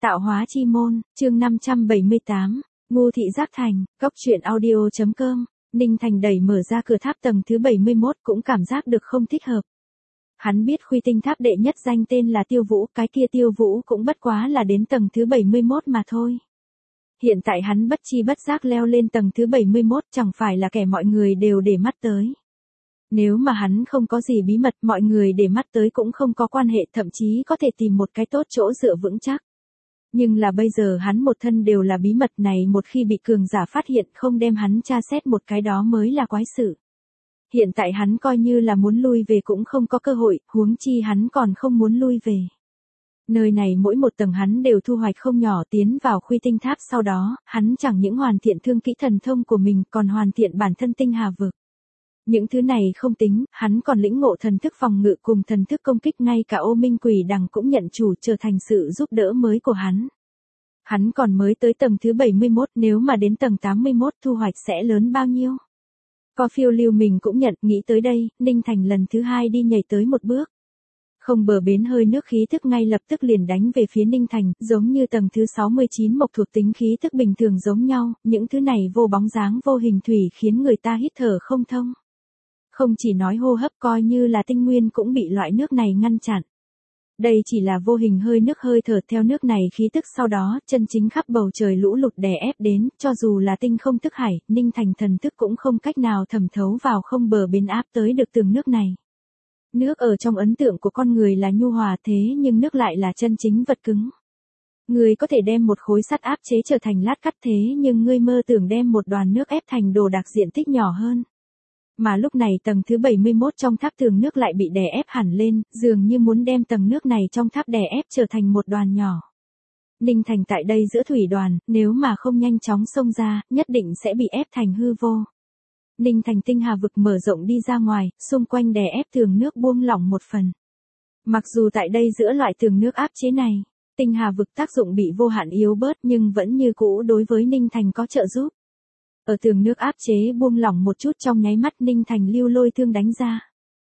Tạo hóa chi môn, chương 578, ngu thị giác thành, góc truyện audio.com, Ninh Thành đẩy mở ra cửa tháp tầng thứ 71 cũng cảm giác được không thích hợp. Hắn biết Khuy Tinh Tháp đệ nhất danh tên là Tiêu Vũ, cái kia Tiêu Vũ cũng bất quá là đến tầng thứ 71 mà thôi. Hiện tại hắn bất chi bất giác leo lên tầng thứ 71 chẳng phải là kẻ mọi người đều để mắt tới. Nếu mà hắn không có gì bí mật mọi người để mắt tới cũng không có quan hệ, thậm chí có thể tìm một cái tốt chỗ dựa vững chắc. Nhưng là bây giờ hắn một thân đều là bí mật này, một khi bị cường giả phát hiện không đem hắn tra xét một cái đó mới là quái sự. Hiện tại hắn coi như là muốn lui về cũng không có cơ hội, huống chi hắn còn không muốn lui về. Nơi này mỗi một tầng hắn đều thu hoạch không nhỏ, tiến vào Khuy Tinh Tháp sau đó, hắn chẳng những hoàn thiện thương kỹ thần thông của mình còn hoàn thiện bản thân tinh hà vực. Những thứ này không tính, hắn còn lĩnh ngộ thần thức phòng ngự cùng thần thức công kích, ngay cả Ô Minh Quỷ Đằng cũng nhận chủ trở thành sự giúp đỡ mới của hắn. Hắn còn mới tới tầng thứ 71, nếu mà đến tầng 81 thu hoạch sẽ lớn bao nhiêu. Có phiêu lưu mình cũng nhận, nghĩ tới đây, Ninh Thành lần thứ hai đi nhảy tới một bước. Không bờ bến hơi nước khí thức ngay lập tức liền đánh về phía Ninh Thành, giống như tầng thứ 69 mộc thuộc tính khí thức bình thường giống nhau, những thứ này vô bóng dáng vô hình thủy khiến người ta hít thở không thông. Không chỉ nói hô hấp, coi như là tinh nguyên cũng bị loại nước này ngăn chặn. Đây chỉ là vô hình hơi nước, hơi thở theo nước này khí tức sau đó, chân chính khắp bầu trời lũ lụt đè ép đến, cho dù là tinh không thức hải, Ninh Thành thần thức cũng không cách nào thẩm thấu vào không bờ bến áp tới được tường nước này. Nước ở trong ấn tượng của con người là nhu hòa, thế nhưng nước lại là chân chính vật cứng. Người có thể đem một khối sắt áp chế trở thành lát cắt, thế nhưng ngươi mơ tưởng đem một đoàn nước ép thành đồ đạc diện tích nhỏ hơn. Mà lúc này tầng thứ 71 trong tháp tường nước lại bị đè ép hẳn lên, dường như muốn đem tầng nước này trong tháp đè ép trở thành một đoàn nhỏ. Ninh Thành tại đây giữa thủy đoàn, nếu mà không nhanh chóng xông ra, nhất định sẽ bị ép thành hư vô. Ninh Thành tinh hà vực mở rộng đi ra ngoài, xung quanh đè ép tường nước buông lỏng một phần. Mặc dù tại đây giữa loại tường nước áp chế này, tinh hà vực tác dụng bị vô hạn yếu bớt nhưng vẫn như cũ đối với Ninh Thành có trợ giúp. Ở tường nước áp chế buông lỏng một chút, trong nháy mắt Ninh Thành lưu lôi thương đánh ra.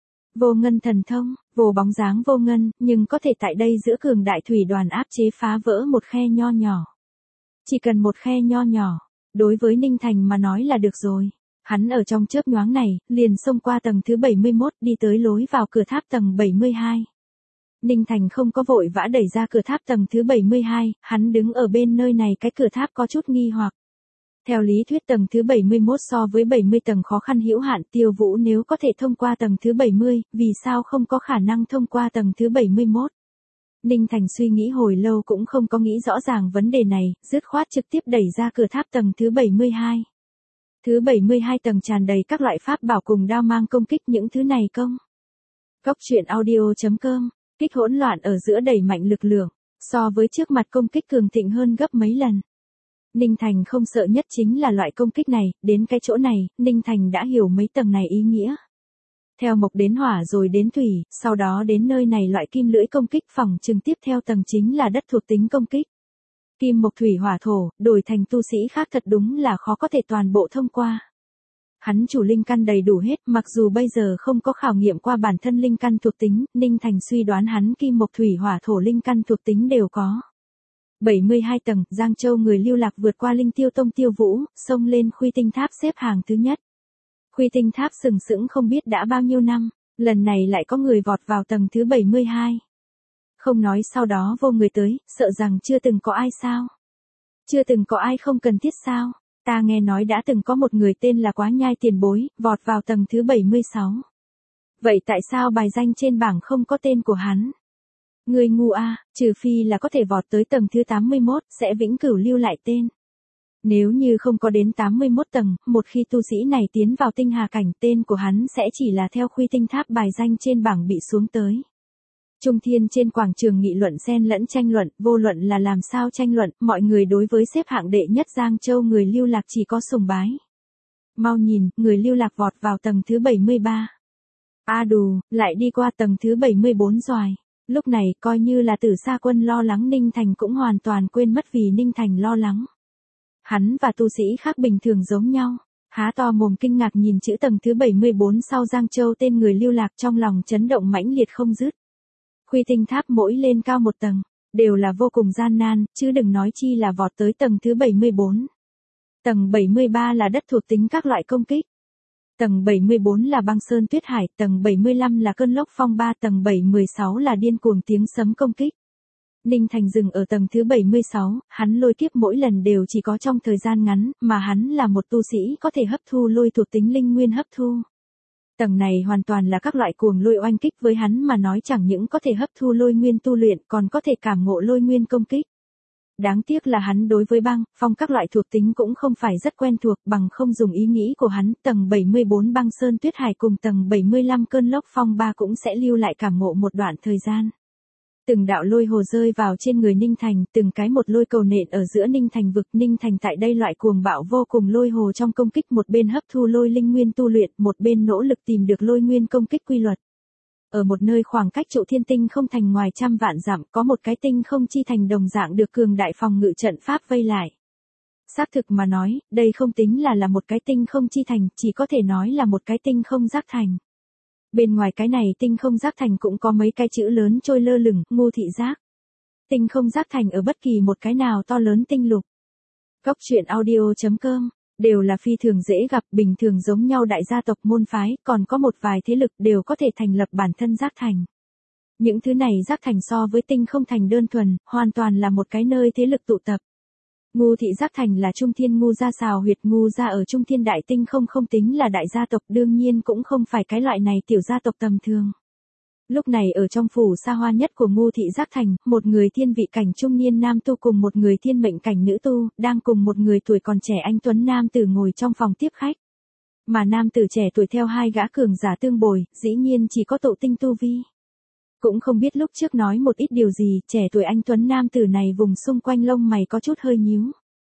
Vô ngân thần thông, vô bóng dáng vô ngân, nhưng có thể tại đây giữa cường đại thủy đoàn áp chế phá vỡ một khe nho nhỏ. Chỉ cần một khe nho nhỏ, đối với Ninh Thành mà nói là được rồi. Hắn ở trong chớp nhoáng này, liền xông qua tầng thứ 71 đi tới lối vào cửa tháp tầng 72. Ninh Thành không có vội vã đẩy ra cửa tháp tầng thứ 72, hắn đứng ở bên nơi này, cái cửa tháp có chút nghi hoặc. Theo lý thuyết tầng thứ 71 so với 70 tầng khó khăn hữu hạn, Tiêu Vũ nếu có thể thông qua tầng thứ 70, vì sao không có khả năng thông qua tầng thứ 71? Ninh Thành suy nghĩ hồi lâu cũng không có nghĩ rõ ràng vấn đề này, dứt khoát trực tiếp đẩy ra cửa tháp tầng thứ 72. Thứ 72 tầng tràn đầy các loại pháp bảo cùng đao mang công kích, những thứ này công. Góc truyện audio.com, kích hỗn loạn ở giữa đẩy mạnh lực lượng, so với trước mặt công kích cường thịnh hơn gấp mấy lần. Ninh Thành không sợ nhất chính là loại công kích này, đến cái chỗ này, Ninh Thành đã hiểu mấy tầng này ý nghĩa. Theo mộc đến hỏa rồi đến thủy, sau đó đến nơi này loại kim lưỡi công kích, phòng trường tiếp theo tầng chính là đất thuộc tính công kích. Kim mộc thủy hỏa thổ, đổi thành tu sĩ khác thật đúng là khó có thể toàn bộ thông qua. Hắn chủ linh căn đầy đủ hết, mặc dù bây giờ không có khảo nghiệm qua bản thân linh căn thuộc tính, Ninh Thành suy đoán hắn kim mộc thủy hỏa thổ linh căn thuộc tính đều có. 72 tầng, Giang Châu người lưu lạc vượt qua Linh Tiêu Tông Tiêu Vũ, xông lên Khuy Tinh Tháp xếp hàng thứ nhất. Khuy Tinh Tháp sừng sững không biết đã bao nhiêu năm, lần này lại có người vọt vào tầng thứ 72. Không nói sau đó vô người tới, sợ rằng chưa từng có ai sao? Chưa từng có ai không cần thiết sao? Ta nghe nói đã từng có một người tên là Quá Nhai tiền bối, vọt vào tầng thứ 76. Vậy tại sao bài danh trên bảng không có tên của hắn? Người ngu a, trừ phi là có thể vọt tới tầng thứ 81, sẽ vĩnh cửu lưu lại tên. Nếu như không có đến 81 tầng, một khi tu sĩ này tiến vào tinh hà cảnh, tên của hắn sẽ chỉ là theo Khuy Tinh Tháp bài danh trên bảng bị xuống tới. Trung thiên trên quảng trường nghị luận xen lẫn tranh luận, vô luận là làm sao tranh luận, mọi người đối với xếp hạng đệ nhất Giang Châu người lưu lạc chỉ có sùng bái. Mau nhìn, người lưu lạc vọt vào tầng thứ 73. A đù, lại đi qua tầng thứ 74 rồi. Lúc này, coi như là Tử Sa Quân lo lắng, Ninh Thành cũng hoàn toàn quên mất vì Ninh Thành lo lắng. Hắn và tu sĩ khác bình thường giống nhau, há to mồm kinh ngạc nhìn chữ tầng thứ 74 sau Giang Châu tên người lưu lạc, trong lòng chấn động mãnh liệt không dứt. Khuy Tinh Tháp mỗi lên cao một tầng, đều là vô cùng gian nan, chứ đừng nói chi là vọt tới tầng thứ 74. Tầng 73 là đất thuộc tính các loại công kích. Tầng 74 là băng sơn tuyết hải, tầng 75 là cơn lốc phong ba, tầng 716 là điên cuồng tiếng sấm công kích. Ninh Thành dừng ở tầng thứ 76, hắn lôi kiếp mỗi lần đều chỉ có trong thời gian ngắn, mà hắn là một tu sĩ có thể hấp thu lôi thuộc tính linh nguyên hấp thu. Tầng này hoàn toàn là các loại cuồng lôi oanh kích với hắn mà nói chẳng những có thể hấp thu lôi nguyên tu luyện còn có thể cảm ngộ lôi nguyên công kích. Đáng tiếc là hắn đối với băng, phong các loại thuộc tính cũng không phải rất quen thuộc bằng không dùng ý nghĩ của hắn. Tầng 74 băng sơn tuyết hải cùng tầng 75 cơn lốc phong ba cũng sẽ lưu lại cảm ngộ một đoạn thời gian. Từng đạo lôi hồ rơi vào trên người Ninh Thành, từng cái một lôi cầu nện ở giữa Ninh Thành vực. Ninh Thành tại đây loại cuồng bạo vô cùng lôi hồ trong công kích, một bên hấp thu lôi linh nguyên tu luyện, một bên nỗ lực tìm được lôi nguyên công kích quy luật. Ở một nơi khoảng cách trụ thiên tinh không thành ngoài trăm vạn dặm, có một cái tinh không chi thành đồng dạng được cường đại phòng ngự trận pháp vây lại. Xác thực mà nói, đây không tính là một cái tinh không chi thành, chỉ có thể nói là một cái tinh không giác thành. Bên ngoài cái này tinh không giác thành cũng có mấy cái chữ lớn trôi lơ lửng, Ngô Thị Giác. Tinh không giác thành ở bất kỳ một cái nào to lớn tinh lục. Cốc truyện audio.com, đều là phi thường dễ gặp, bình thường giống nhau đại gia tộc môn phái, còn có một vài thế lực đều có thể thành lập bản thân giác thành. Những thứ này giác thành so với tinh không thành đơn thuần, hoàn toàn là một cái nơi thế lực tụ tập. Ngô Thị Giác Thành là Trung Thiên Ngô gia xào huyệt, Ngô gia ở Trung Thiên Đại Tinh không tính là đại gia tộc, đương nhiên cũng không phải cái loại này tiểu gia tộc tầm thường. Lúc này ở trong phủ xa hoa nhất của Ngô Thị Giác Thành, một người thiên vị cảnh trung niên nam tu cùng một người thiên mệnh cảnh nữ tu, đang cùng một người tuổi còn trẻ anh tuấn nam tử ngồi trong phòng tiếp khách. Mà nam tử trẻ tuổi theo hai gã cường giả tương bồi, dĩ nhiên chỉ có tụ tinh tu vi. Cũng không biết lúc trước nói một ít điều gì, trẻ tuổi anh tuấn nam tử này vùng xung quanh lông mày có chút hơi nhíu.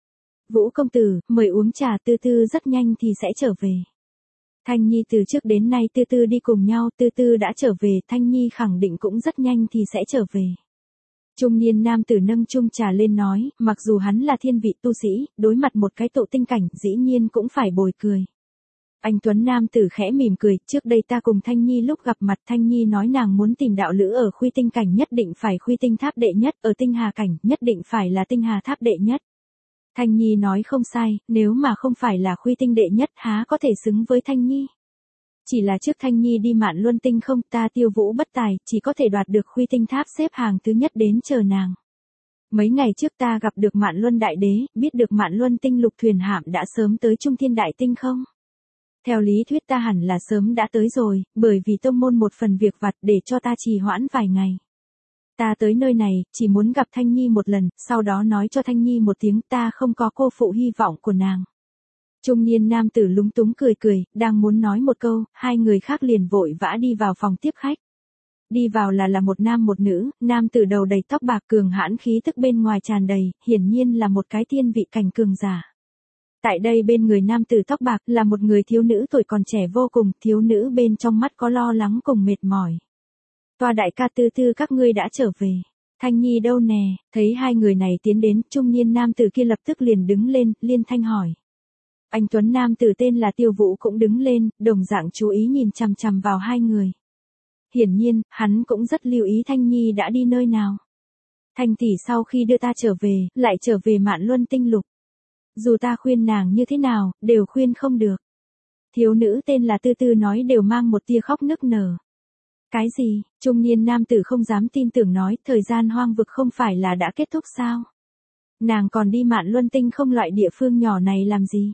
Vũ công tử, mời uống trà, Tư Tư rất nhanh thì sẽ trở về. Thanh Nhi từ trước đến nay Tư Tư đi cùng nhau, Tư Tư đã trở về, Thanh Nhi khẳng định cũng rất nhanh thì sẽ trở về. Trung niên nam tử nâng chung trà lên nói, mặc dù hắn là thiên vị tu sĩ, đối mặt một cái tụ tinh cảnh dĩ nhiên cũng phải bồi cười. Anh tuấn nam tử khẽ mỉm cười, trước đây ta cùng Thanh Nhi lúc gặp mặt, Thanh Nhi nói nàng muốn tìm đạo lữ ở Khuy Tinh cảnh nhất định phải Khuy Tinh tháp đệ nhất, ở Tinh Hà cảnh nhất định phải là Tinh Hà tháp đệ nhất. Thanh Nhi nói không sai, nếu mà không phải là Khuy Tinh đệ nhất há có thể xứng với Thanh Nhi. Chỉ là trước Thanh Nhi đi Mạn Luân Tinh không, ta Tiêu Vũ bất tài, chỉ có thể đoạt được Khuy Tinh tháp xếp hàng thứ nhất đến chờ nàng. Mấy ngày trước ta gặp được Mạn Luân Đại Đế, biết được Mạn Luân Tinh lục thuyền hạm đã sớm tới Trung Thiên Đại Tinh không. Theo lý thuyết ta hẳn là sớm đã tới rồi, bởi vì tông môn một phần việc vặt để cho ta trì hoãn vài ngày. Ta tới nơi này, chỉ muốn gặp Thanh Nhi một lần, sau đó nói cho Thanh Nhi một tiếng ta không có cô phụ hy vọng của nàng. Trung niên nam tử lúng túng cười cười, đang muốn nói một câu, hai người khác liền vội vã đi vào phòng tiếp khách. Đi vào là một nam một nữ, nam tử đầu đầy tóc bạc cường hãn khí tức bên ngoài tràn đầy, hiển nhiên là một cái thiên vị cảnh cường giả. Tại đây bên người nam tử tóc bạc là một người thiếu nữ tuổi còn trẻ vô cùng, thiếu nữ bên trong mắt có lo lắng cùng mệt mỏi. Toa đại ca Tư Tư các ngươi đã trở về. Thanh Nhi đâu nè, thấy hai người này tiến đến, trung niên nam tử kia lập tức liền đứng lên, liên thanh hỏi. Anh tuấn nam tử tên là Tiêu Vũ cũng đứng lên, đồng dạng chú ý nhìn chằm chằm vào hai người. Hiển nhiên, hắn cũng rất lưu ý Thanh Nhi đã đi nơi nào. Thanh tỷ sau khi đưa ta trở về, lại trở về Mạn Luân Tinh lục. Dù ta khuyên nàng như thế nào, đều khuyên không được. Thiếu nữ tên là Tư Tư nói đều mang một tia khóc nức nở. Cái gì? Trung niên nam tử không dám tin tưởng nói, thời gian hoang vực không phải là đã kết thúc sao? Nàng còn đi Mạn Luân Tinh không loại địa phương nhỏ này làm gì?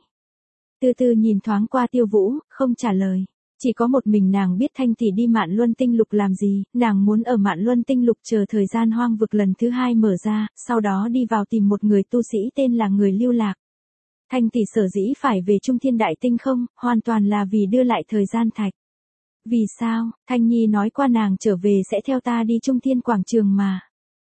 Tư Tư nhìn thoáng qua Tiêu Vũ, không trả lời. Chỉ có một mình nàng biết Thanh tỷ đi Mạn Luân Tinh lục làm gì, nàng muốn ở Mạn Luân Tinh lục chờ thời gian hoang vực lần thứ 2 mở ra, sau đó đi vào tìm một người tu sĩ tên là người lưu lạc. Thanh tỷ sở dĩ phải về Trung Thiên Đại Tinh không, hoàn toàn là vì đưa lại thời gian thạch. Vì sao? Thanh Nhi nói qua nàng trở về sẽ theo ta đi Trung Thiên Quảng Trường mà.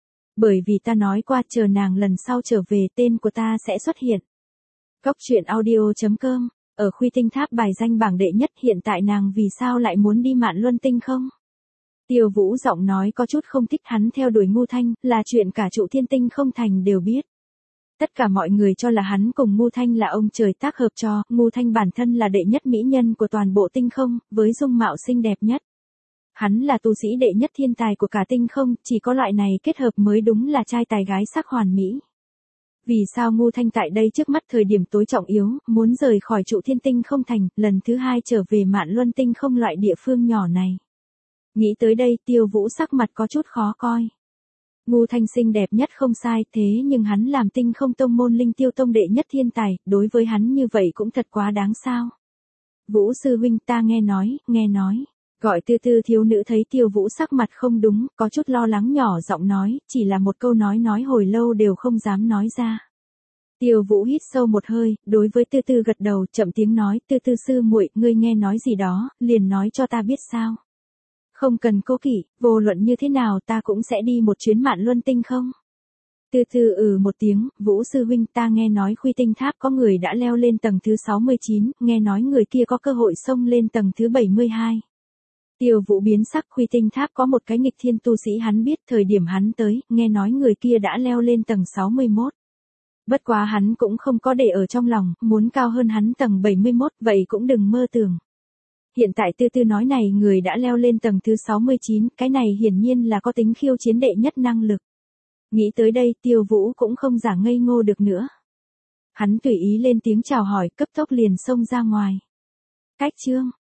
Bởi vì ta nói qua chờ nàng lần sau trở về tên của ta sẽ xuất hiện. Cốc truyện audio.com, ở Khuy Tinh tháp bài danh bảng đệ nhất hiện tại nàng vì sao lại muốn đi Mạn Luân Tinh không? Tiêu Vũ giọng nói có chút không thích, hắn theo đuổi Ngô Thanh, là chuyện cả trụ thiên tinh không thành đều biết. Tất cả mọi người cho là hắn cùng Ngô Thanh là ông trời tác hợp cho, Ngô Thanh bản thân là đệ nhất mỹ nhân của toàn bộ tinh không, với dung mạo xinh đẹp nhất. Hắn là tu sĩ đệ nhất thiên tài của cả tinh không, chỉ có loại này kết hợp mới đúng là trai tài gái sắc hoàn mỹ. Vì sao Ngô Thanh tại đây trước mắt thời điểm tối trọng yếu, muốn rời khỏi trụ thiên tinh không thành, lần thứ hai trở về Mạn Luân tinh không loại địa phương nhỏ này. Nghĩ tới đây Tiêu Vũ sắc mặt có chút khó coi. Ngô Thanh xinh đẹp nhất không sai, thế nhưng hắn làm tinh không tông môn linh tiêu tông đệ nhất thiên tài, đối với hắn như vậy cũng thật quá đáng sao. Vũ sư huynh ta nghe nói. Gọi Tư Tư thiếu nữ thấy Tiêu Vũ sắc mặt không đúng, có chút lo lắng nhỏ giọng nói, chỉ là một câu nói hồi lâu đều không dám nói ra. Tiêu Vũ hít sâu một hơi, đối với Tư Tư gật đầu, chậm tiếng nói, Tư Tư sư muội, ngươi nghe nói gì đó, liền nói cho ta biết sao. Không cần cố kỵ, vô luận như thế nào ta cũng sẽ đi một chuyến Mạn Luân tinh không. Tư Tư một tiếng, Vũ sư huynh ta nghe nói Khuy Tinh Tháp có người đã leo lên tầng thứ 69, nghe nói người kia có cơ hội xông lên tầng thứ 72. Tiêu Vũ biến sắc, Khuy Tinh Tháp có một cái nghịch thiên tu sĩ hắn biết, thời điểm hắn tới, nghe nói người kia đã leo lên tầng 61. Bất quá hắn cũng không có để ở trong lòng, muốn cao hơn hắn tầng 71, vậy cũng đừng mơ tưởng. Hiện tại Tư Tư nói này người đã leo lên tầng thứ 69, cái này hiển nhiên là có tính khiêu chiến đệ nhất năng lực. Nghĩ tới đây Tiêu Vũ cũng không giả ngây ngô được nữa. Hắn tùy ý lên tiếng chào hỏi, cấp tốc liền xông ra ngoài. Cách chương